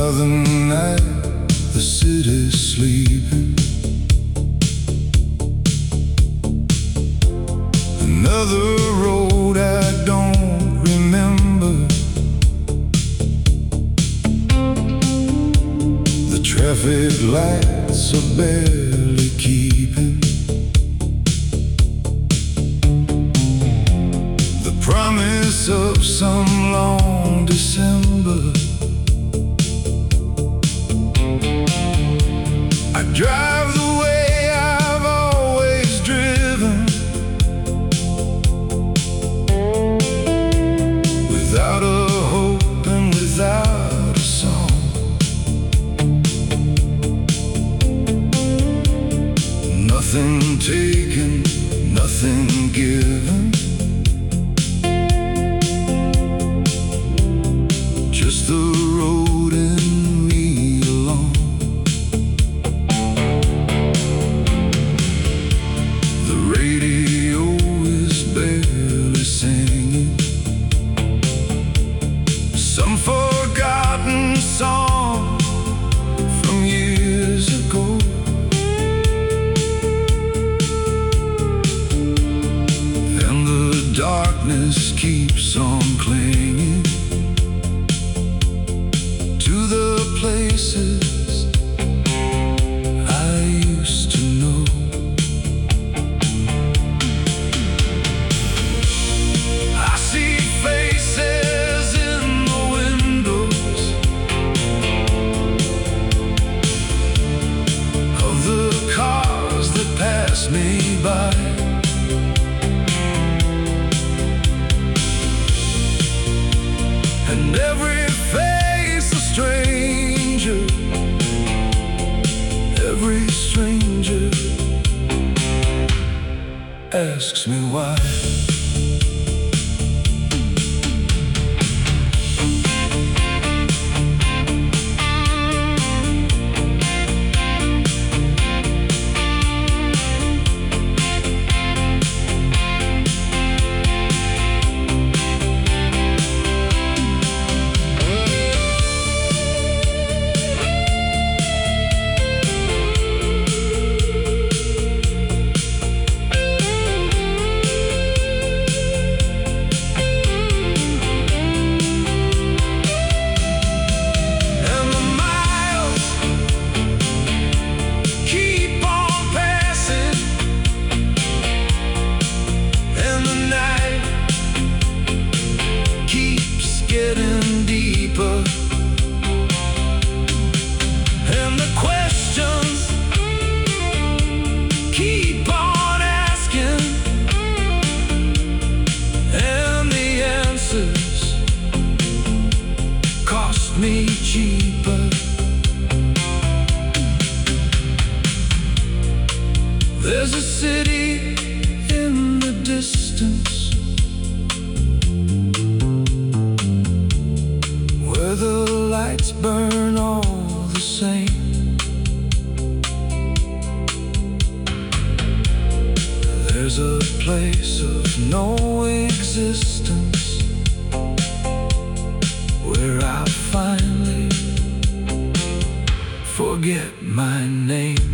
Another night, the city's sleeping. Another road I don't remember. The traffic lights are barely keeping. The promise of some long December. I drive the way I've always driven, without a hope and without a song. Nothing taken, nothing given, just the road and me alone. The radio is barely singing some forgotten song from years ago. And the darkness keeps on clinging to the places I used to know. I see faces in the windows of the cars that pass me by. And every face a stranger, every stranger asks me why. Getting deeper, and the questions keep on asking, and the answers cost me cheaper. There's a city in the distance where the lights burn all the same. There's a place of no existence where I finally forget my name.